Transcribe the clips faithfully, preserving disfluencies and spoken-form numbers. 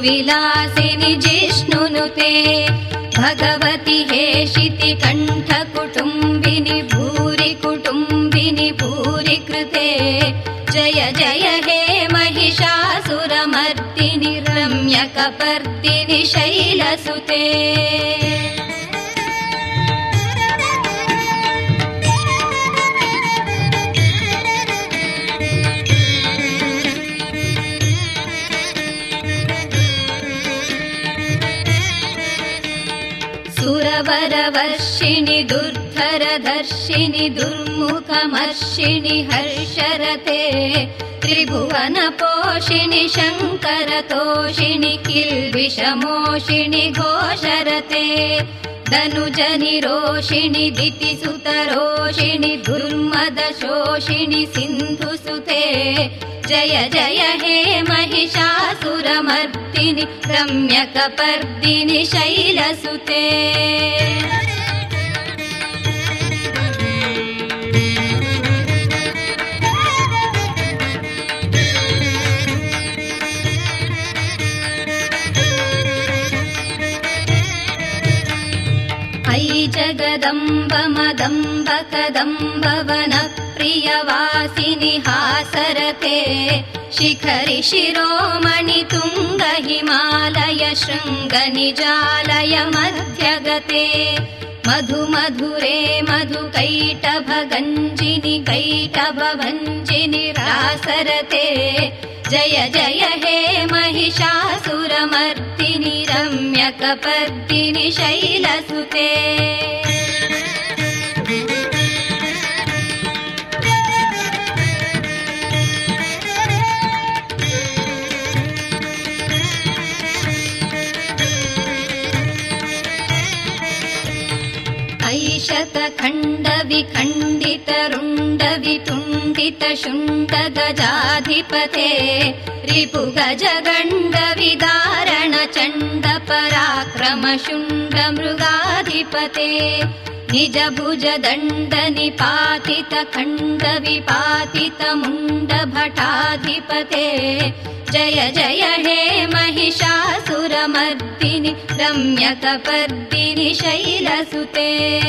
विलासिनि जिष्णुनुते भगवति हेशिति कण्ठ कुटुम्बिनि भूरि कुटुम्बिनि भूरि कृते जय जय हे महिषासुरमर्दिनि रम्यकपर्दिनि शैलसुते सुरवरवर्षिणि दुर्धरधर्षिणि दुर्मुखमर्षिणि हर्षरते त्रिभुवनपोषिणि शङ्करतोषिणि किल्बिषमोषिणि घोषरते धनुजनिरोषिणि दितिसुतरोषिणि दुर्मदशोषिणि सिन्धुसुते जय जय हे महिषासुरमर्दिनि रम्यकपर्दिनि शैलसुते अयि जगदम्ब मदम्ब कदम्ब वनप्रियवासिनि हासरते शिखरि शिरोमणि तुङ्ग हिमालय शृङ्ग निजालय मध्यगते मधु मधुरे मधु कैटभ गञ्जिनि कैटभ भञ्जिनि रासरते जय जय हे महिषासुरमर्दिनि रम्यकपर्दिनि शैलसुते ऐशतखण्ड विखण्डित रुण्ड वितुण्डित शुण्ड गजाधिपते रिपु गजगण्ड विदारण चण्ड पराक्रम शुण्ड मृगाधिपते निज भुज दण्ड निपातित खण्ड विपातित मुण्ड भटाधिपते जय जय हे महिषासुरमर्दिनि रम्यकपर्दिनि शैलसुते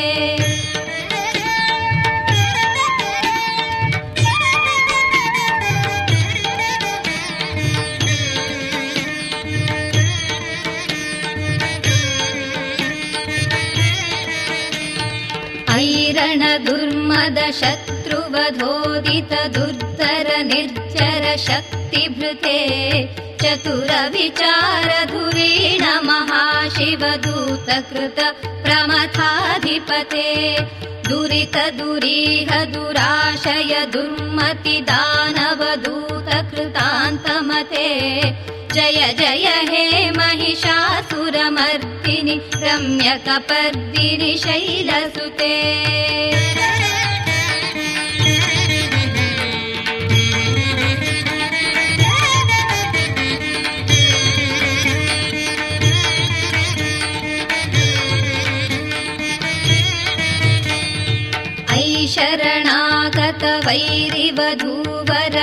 ऐरण दुर्मद शत्रुवधोदित दुर्धर निर्जर शक्तिभृते चतुर विचार धुरीण महाशिवदूत कृत प्रमथाधिपते दुरित दुरीह दुराशय दुर्मति दानव दूत कृतान्तमते जय जय हे महिषासुरमर्दिनि रम्यकपर्दिनि शैलसुते शरणागत वैरिवधूवर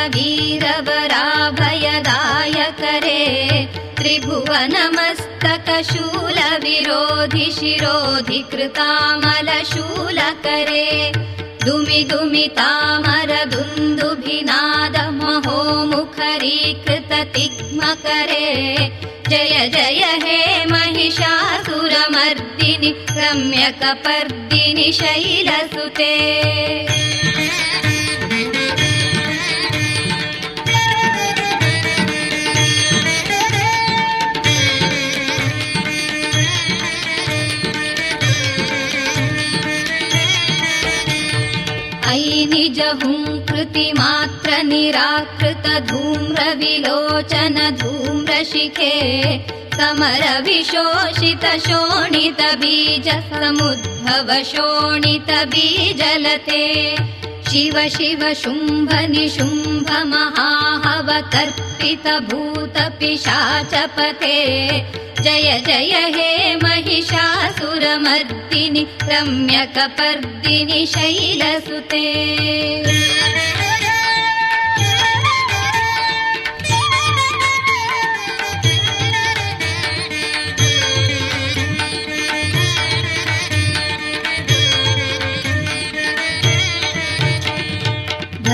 वीरवराभयदायकरे त्रिभुवनमस्तक शूल विरोधि शिरोधि कृतामल शूलकरे दुमि दुमि तामर दुन्दुभिनाद महोमुखरीकृत तिग्मकरे जय जय हे महिषासुरमर्दिनि रम्यकपर्दिनि शैलसुते अयि निज हुंकृति मात्र निराकृत धूम्र विलोचन धूम्रशिखे समर विशोषित शोणित बीज समुद्भव शोणित बीजलते शिव शिव शुंभ निशुंभ महाहव तर्पित भूत पिशाचपते जय जय हे महिषासुरमर्दिनि रम्यकपर्दिनि शैलसुते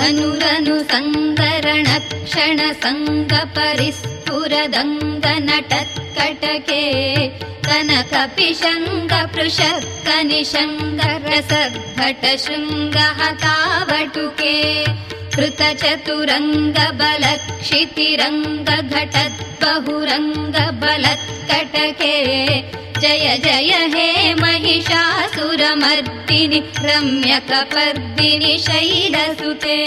धनुरनु संगरण क्षण संग परिस्फुरदङ्गनटत्कटके कनक पिशंग पृषक् निशंग रसद्घट शृंग हतावटुके कृत चतुरंग बलक्षितिरंग घटत् बहुरंग बलत्कटके जय जय हे महिषासुरमर्दिनि रम्यकपर्दिनि शैलसुते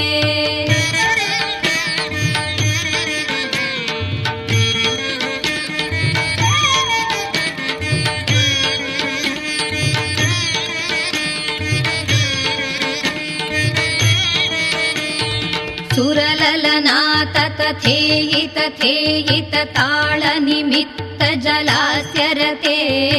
सुरललनाथ तथेहि तथेहि ताल निमित्त जलास्य रते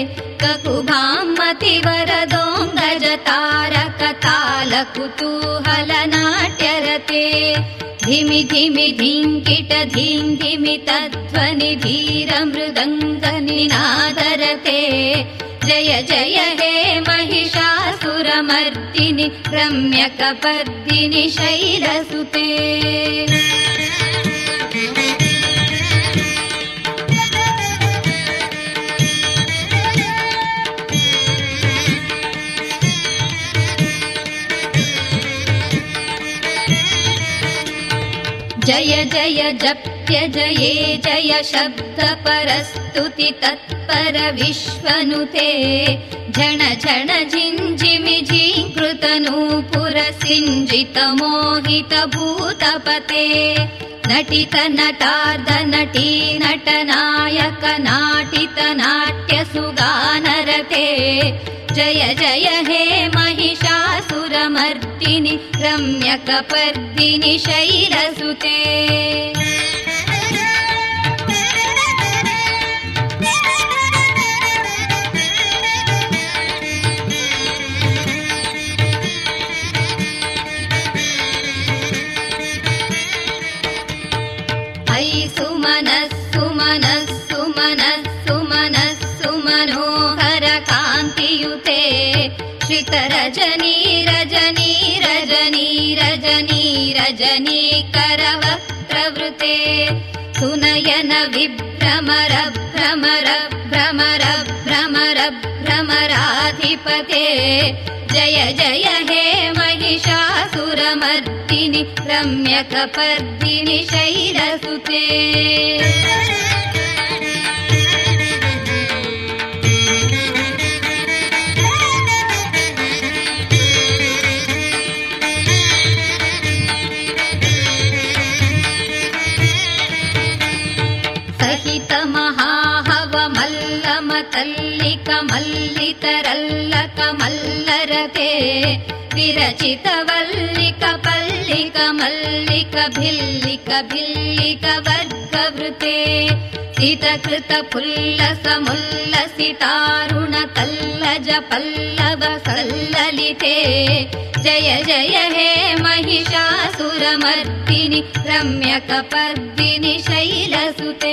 ककुभामतिवरदोङ्गज तारक ताल कुतूहल नाट्यरते धिमि धिमि धिङ्किट धिं धिमि तध्वनि धीर मृदङ्ग निनादरते जय जय हे महिषासुरमर्दिनि रम्यकपर्दिनि शैलसुते जय जय जप्य जये जय शब्द परस्तुति तत्पर विश्वनुते झण झण झिञ्झिमि झीकृत नूपुर सिञ्जित मोहित भूतपते नटित नटार्ध नटी नटनायक नाटित नाट्य सुगानरते जय जय हे महिषासुरमर्दिनि रम्यकपर्दिनि शैलसुते ऐ सुमनः सुमनः सुमनः सुमनः सुमनोहर कान्तियुते श्रित रजनी रजनी रजनी रजनी रजनी करवक्त्रवृते सुनयन विभ्रमर भ्रमर भ्रमर भ्रमर भ्रमराधिपते जय जय हे महिषासुरमर्दिनि रम्यकपर्दिनि शैलसुते सहित महाहव मल्लम तल्लिक मल्लितरल्लक मल्लरते विरचित वल्लिक पल्लिक मल्लिक भिल्लिक भिल्लिक वर्गवृते सितकृत पुल्लस मुल्लसितारुण तल्लज पल्लव सल्ललिते जय जय हे महिषासुरमर्दिनि रम्यकपर्दिनि शैलसुते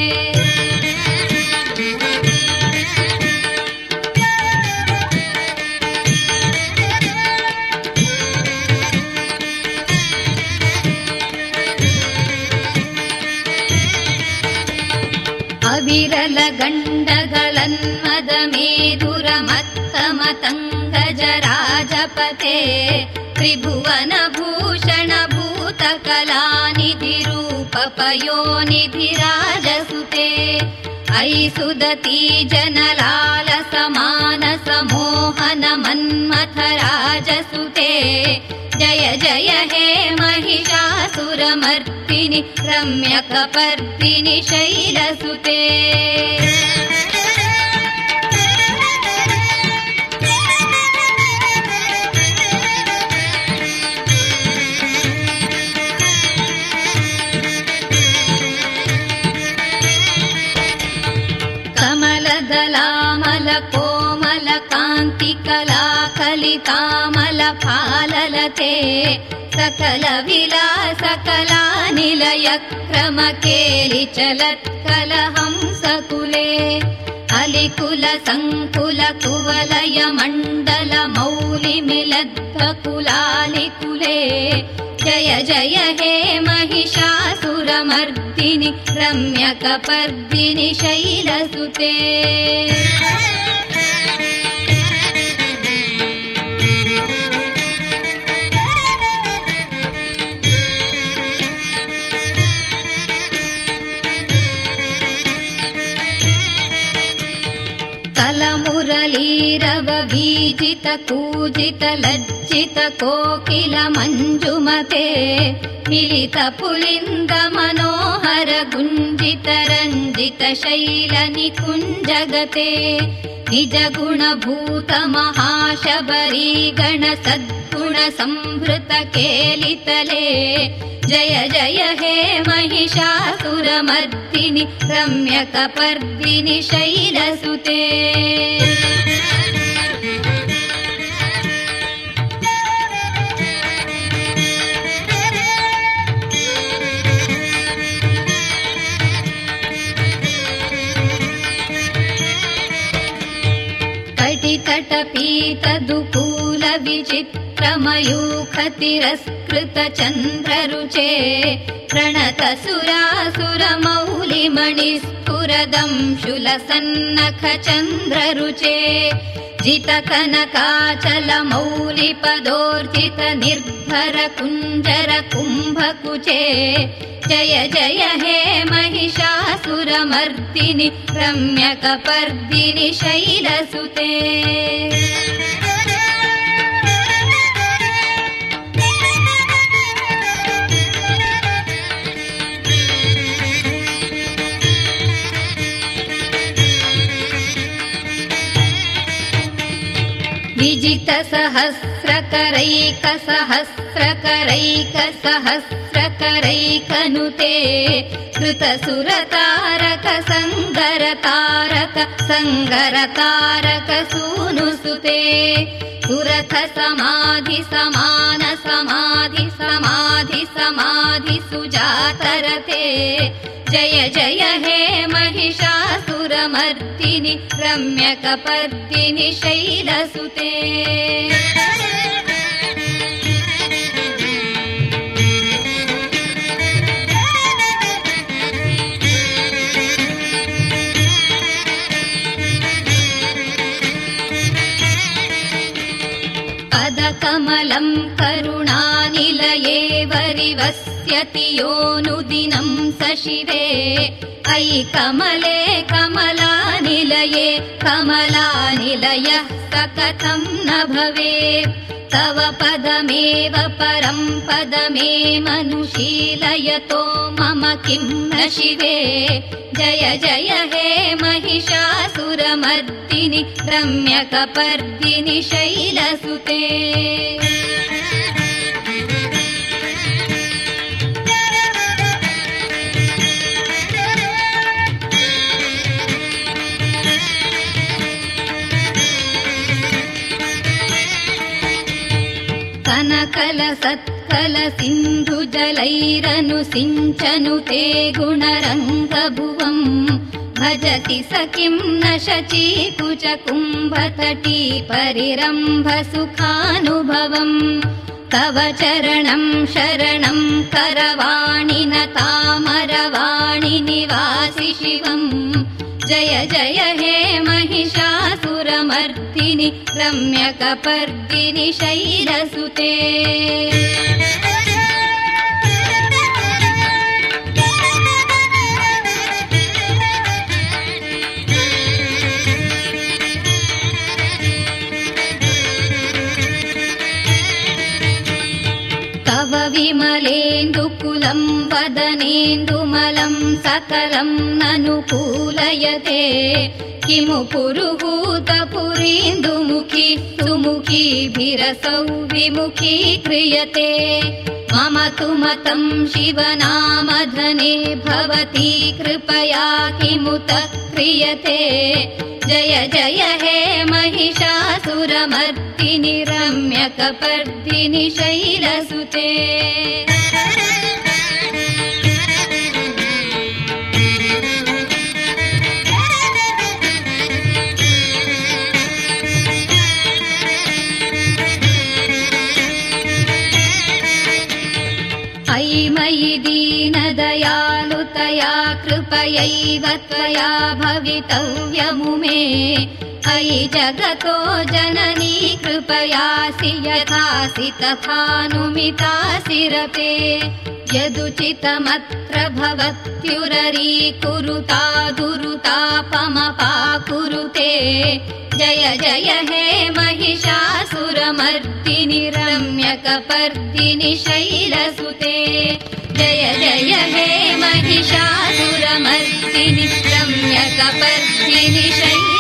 अविरल गण्डगलन्मद मेधुर मत्तमतङ्गज राजपते त्रिभुवन भूषण भूतकलानिधि रूप पयोनिधि राजसुते ऐ सुदती जनलाल समानस मोहन मन्मथ राजसुते जय जय हे महिषासुरमर्दिनि रम्यकपर्दिनि शैलसुते कमलदलामल कोमल कान्ति कला कलितामल फाललते सकल विलास कला निलय क्रम केलि चलत्कल हंसकुले अलिकुल संकुल कुवलय मण्डल मौलि मिलद्ध कुलालिकुले जय जय हे महिषासुरमर्दिनि रम्यकपर्दिनि शैलसुते मुरलीरव बीजित कूजित लज्जित कोकिल मंजुमते मिलित पुलिंद मनोहर गुंजित रंजित शैल निकुंजगते निज गुण भूत महाशबरी गण सद्गुण संभृत केलितले जय जय हे महिषासुरमर्दिनि रम्यकपर्दिनि शैलसुते कटितटपीतदुकूल विचित्रमयूखतिरस्कृत चन्द्ररुचे प्रणत सुरासुरमौलिमणिस्फुरदंशुलसन्नख चन्द्ररुचे जित कनकाचल मौलिपदोर्जित निर्भर कुञ्जर कुम्भकुचे जय जय हे महिषासुरमर्दिनि रम्यकपर्दिनि शैलसुते विजित सहस्रकरैक सहस्रकरैक सहस्रकरैकनुते कृत सुरतारक संगरतारक संगरतारक सूनुसुते सुरथ समाधि समान समाधि समाधि समाधि सुजातरते जय जय हे महिषासुरमर्दिनि रम्यकपर्दिनि शैलसुते पदकमलं करुणानिलये वरिवस्यति योऽनुदिनं सशिरे अयि कमले कमलानिलये कमलानिलयः सकथं न भवेत् तव पदमेव परं पदमेमनुशीलयतो मम किं न शिवे जय जय हे महिषासुरमर्दिनि रम्यकपर्दिनि शैलसुते कनकल सत्कल सिन्धु जलैरनुसिञ्चनुते गुणरङ्गभुवम् भजति स किं न शचीकुच कुम्भतटी परिरम्भ सुखानुभवम् तव चरणं शरणं करवाणि न तामरवाणि निवासि शिवम् जय जय हे महिषासुरमर्दिनि रम्यकपर्दिनि शैलसुते तव विमलेन्दुकुलं वदनेन्दुमलं सकलं ननुकूलयते किमु पुरुहूतपुरीन्दुमुखी सुमुखीभिरसौ विमुखी क्रियते मम तु मतं शिवनामधने भवती कृपया किमुत क्रियते जय जय हे महिषासुरमर्दिनि रम्यकपर्दिनि शैलसुते मयि दीनदयालुतया कृपयैव त्वया भवितव्यमुमे अयि जगतो जननी कृपयासि यथासि तथानुमितासि रते यदुचितमत्र भवत्युररीकुरुता दुरुतापमपाकुरुते जय जय हे महिषासुरमर्दिनि रम्यकपर्दिनि शैलसुते जय जय हे महिषासुरमर्दिनि रम्यकपर्दिनि शैलसुते।